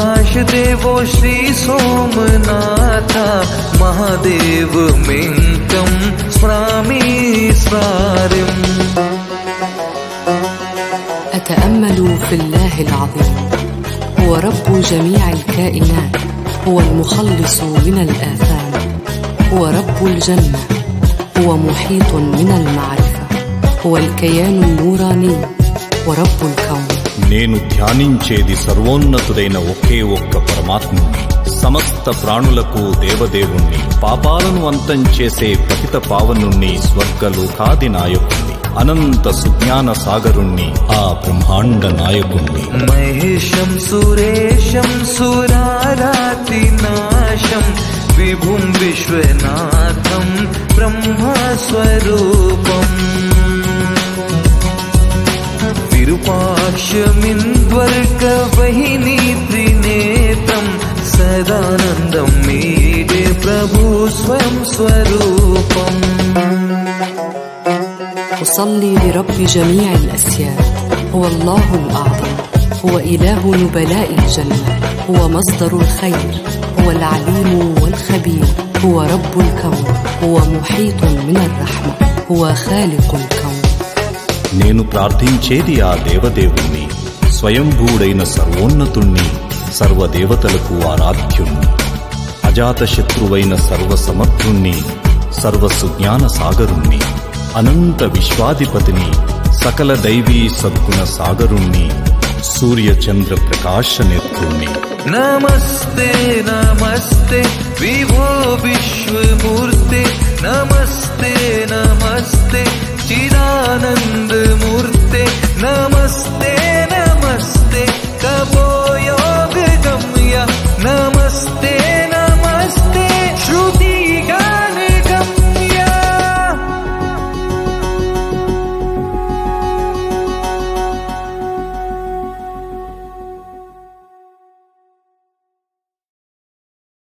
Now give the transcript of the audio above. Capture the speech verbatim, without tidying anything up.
प्रकाश देवो श्री सोमनाथ महादेव मिंकं स्मरामि स्मरारिम् أتأمل في الله العظيم، هو رب جميع الكائنات، هو المخلص من الآثام، هو رب الجنة، هو محيط من المعرفة، هو الكيان النوراني ورب الكون. నేను ధ్యానించేది సర్వోన్నతుడైన ఒకే ఒక్క పరమాత్ముని, సమస్త ప్రాణులకు దేవదేవుణ్ణి, పాపాలను అంతం చేసే పతిత పావనుణ్ణి, స్వర్గలోకాది నాయకుణ్ణి, అనంత సుజ్ఞాన సాగరుణ్ణి, ఆ బ్రహ్మాండ నాయకుణ్ణి. మహేశం సురేశం సురారాతి నాశం విభుం విశ్వనాథం బ్రహ్మస్వరూపం विरूपाक्षमिन्द्वर्गवहिनी त्रिनेत्रं सदानन्दं मीडे प्रभु स्वयं स्वरूपम्. أصلي لرب جميع الأسياد، هو الله الأعظم، هو إله نبلاء الجنة، هو مصدر الخير، هو العليم والخبير، هو رب الكون، هو محيط من الرحمة، هو خالق الكون. నేను ప్రార్థించేది ఆ దేవదేవుణ్ణి, స్వయంభూడైన సర్వోన్నతుణ్ణి, సర్వదేవతలకు ఆరాధ్యుణ్ణి, అజాతశత్రువైన సర్వసమర్థుణ్ణి, సర్వసుజ్ఞాన సాగరుణ్ణి, అనంత విశ్వాధిపతిని, సకల దైవీ సద్గుణ సాగరుణ్ణి, సూర్యచంద్ర ప్రకాశ నేత్రుణ్ణి. నమస్తే నమస్తే విభో విశ్వమూర్తే, నమస్తే నమస్తే చిదానంద మూర్తే, నమస్తే